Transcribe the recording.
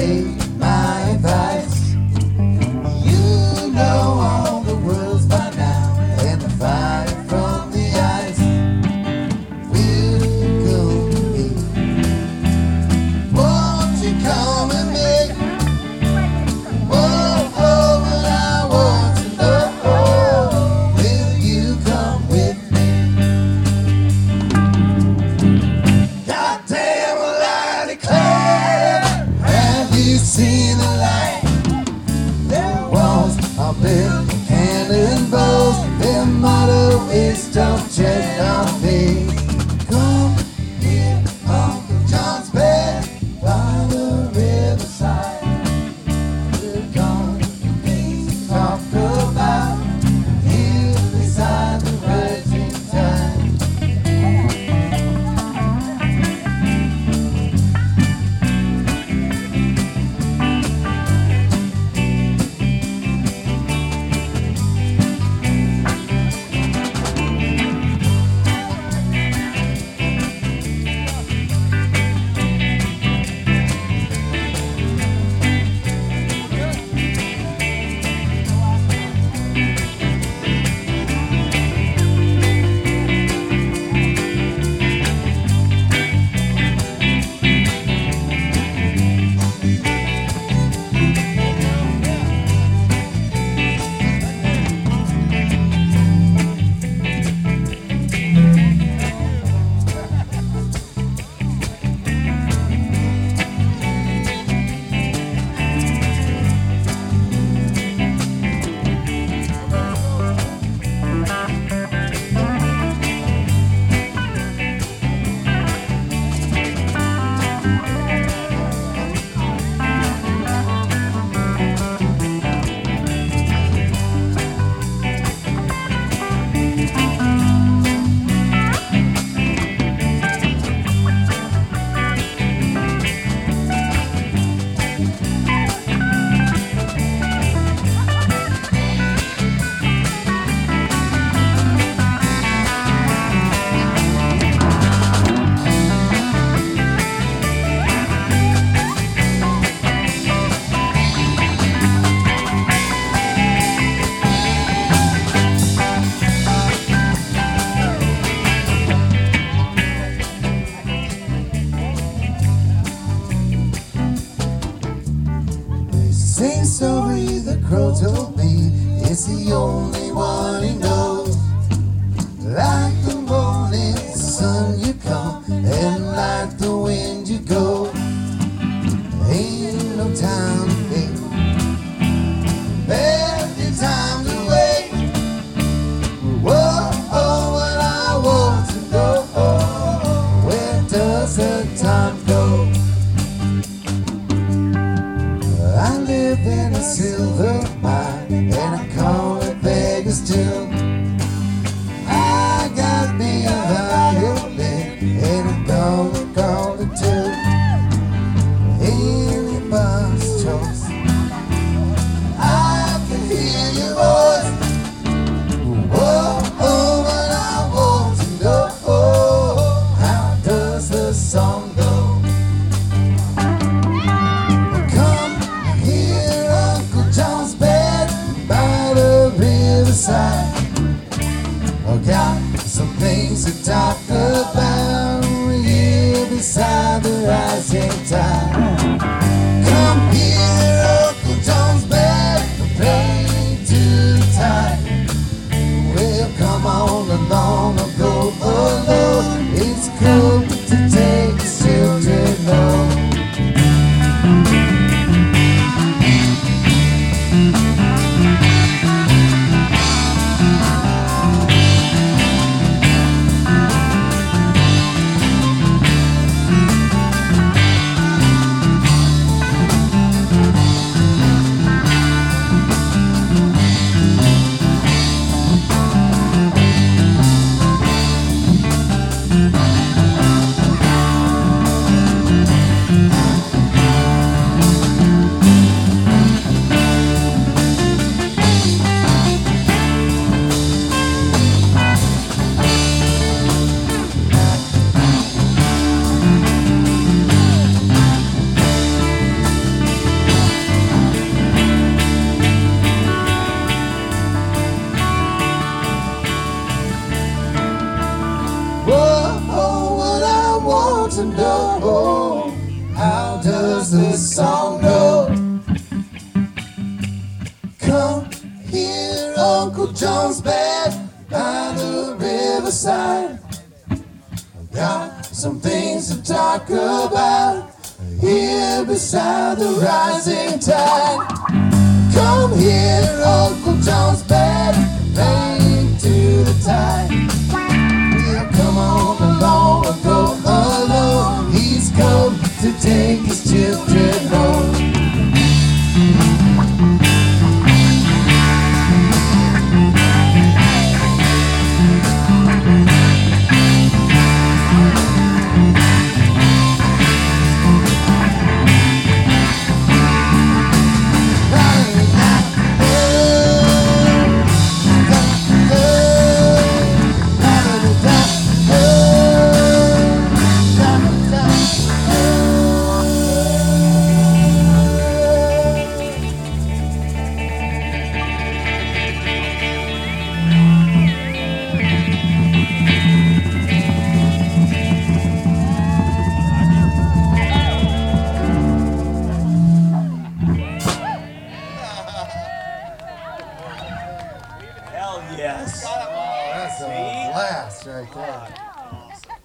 take my advice. You know all the words by now, and the fire from the ice will go me. Won't you come with me? Oh, oh, but I want to know, will you come with me? Goddamn, well, I declare, have you seen the light? Their walls are built of cannonballs. Their motto is don't tread on me. Come here, Uncle John's bed by the riverside. We're gonna things to talk about here beside the rising tide. Sing sorry, the crow told me it's the only one he knows. Like the morning sun you come, and like the wind you go. Ain't no time to wait, plenty time to wait. Whoa, oh, but I want to know, where does the time go? I live in a silver mine, and I call it Vegas too. I got me a violin, and I'm gonna call it too. Anybody's choice. I can hear your voice. Whoa, oh, but I want to know, how does the song go? John's bed by as the song goes. Come hear Uncle John's band by the riverside. Got some things to talk about here beside the rising tide. Come hear Uncle John's band playing to the tide. Yeah, come on along and go alone. He's come to take his children home. Hell yes. That's a blast right there.